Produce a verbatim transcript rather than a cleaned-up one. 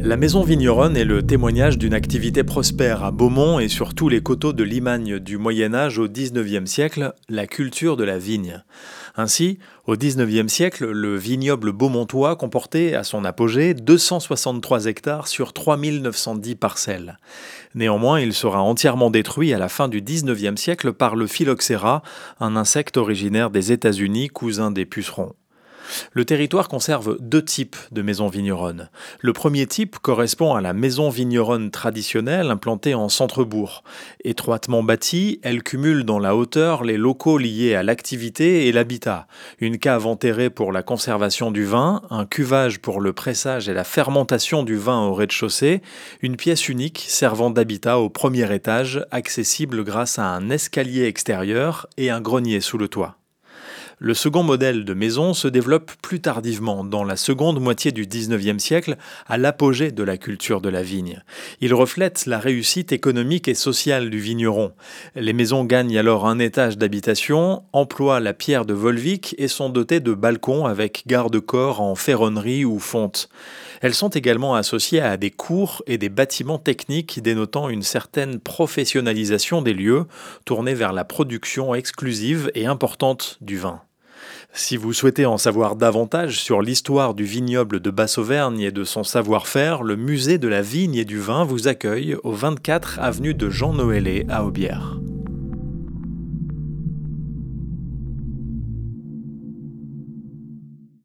La maison vigneronne est le témoignage d'une activité prospère à Beaumont et sur tous les coteaux de Limagne du Moyen-Âge au dix-neuvième siècle, la culture de la vigne. Ainsi, au dix-neuvième siècle, le vignoble beaumontois comportait à son apogée deux cent soixante-trois hectares sur trois mille neuf cent dix parcelles. Néanmoins, il sera entièrement détruit à la fin du dix-neuvième siècle par le phylloxéra, un insecte originaire des États-Unis, cousin des pucerons. Le territoire conserve deux types de maisons vigneronnes. Le premier type correspond à la maison vigneronne traditionnelle implantée en centre-bourg. Étroitement bâtie, elle cumule dans la hauteur les locaux liés à l'activité et l'habitat. Une cave enterrée pour la conservation du vin, un cuvage pour le pressage et la fermentation du vin au rez-de-chaussée, une pièce unique servant d'habitat au premier étage, accessible grâce à un escalier extérieur et un grenier sous le toit. Le second modèle de maison se développe plus tardivement, dans la seconde moitié du dix-neuvième siècle, à l'apogée de la culture de la vigne. Il reflète la réussite économique et sociale du vigneron. Les maisons gagnent alors un étage d'habitation, emploient la pierre de Volvic et sont dotées de balcons avec garde-corps en ferronnerie ou fonte. Elles sont également associées à des cours et des bâtiments techniques dénotant une certaine professionnalisation des lieux, tournés vers la production exclusive et importante du vin. Si vous souhaitez en savoir davantage sur l'histoire du vignoble de Basse-Auvergne et de son savoir-faire, le musée de la vigne et du vin vous accueille au vingt-quatre avenue de Jean Noëllet à Aubière.